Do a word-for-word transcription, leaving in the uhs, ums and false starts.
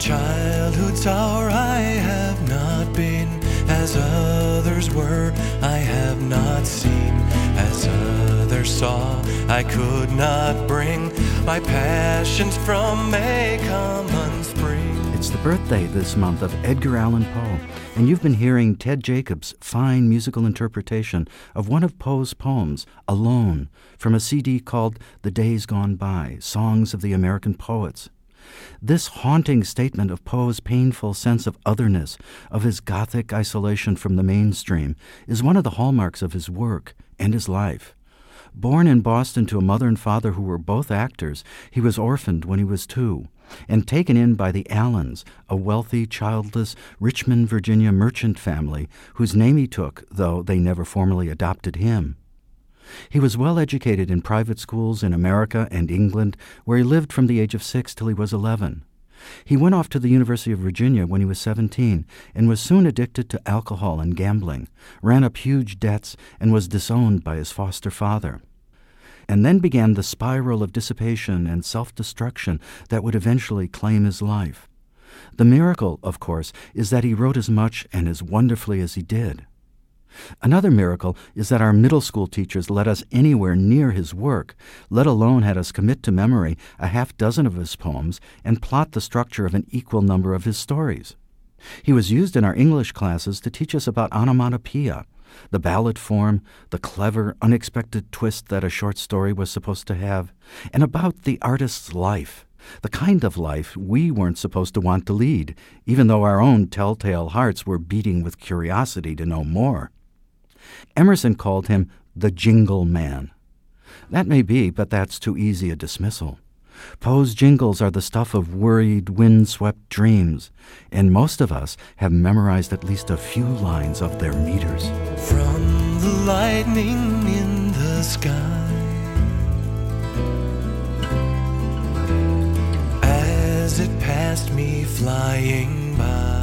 childhood's hour I have not been as others were, I have not seen as others saw. I could not bring my passions from a common spring. It's the birthday this month of Edgar Allan Poe, and you've been hearing Ted Jacobs' fine musical interpretation of one of Poe's poems, Alone, from a C D called The Days Gone By, Songs of the American Poets. This haunting statement of Poe's painful sense of otherness, of his Gothic isolation from the mainstream, is one of the hallmarks of his work and his life. Born in Boston to a mother and father who were both actors, he was orphaned when he was two, and taken in by the Allens, a wealthy, childless Richmond, Virginia merchant family whose name he took, though they never formally adopted him. He was well educated in private schools in America and England, where he lived from the age of six till he was eleven. He went off to the University of Virginia when he was seventeen and was soon addicted to alcohol and gambling, ran up huge debts, and was disowned by his foster father. And then began the spiral of dissipation and self-destruction that would eventually claim his life. The miracle, of course, is that he wrote as much and as wonderfully as he did. Another miracle is that our middle school teachers let us anywhere near his work, let alone had us commit to memory a half dozen of his poems and plot the structure of an equal number of his stories. He was used in our English classes to teach us about onomatopoeia, the ballad form, the clever, unexpected twist that a short story was supposed to have, and about the artist's life, the kind of life we weren't supposed to want to lead, even though our own telltale hearts were beating with curiosity to know more. Emerson called him the Jingle Man. That may be, but that's too easy a dismissal. Poe's jingles are the stuff of worried, wind-swept dreams, and most of us have memorized at least a few lines of their meters. From the lightning in the sky, as it passed me flying by,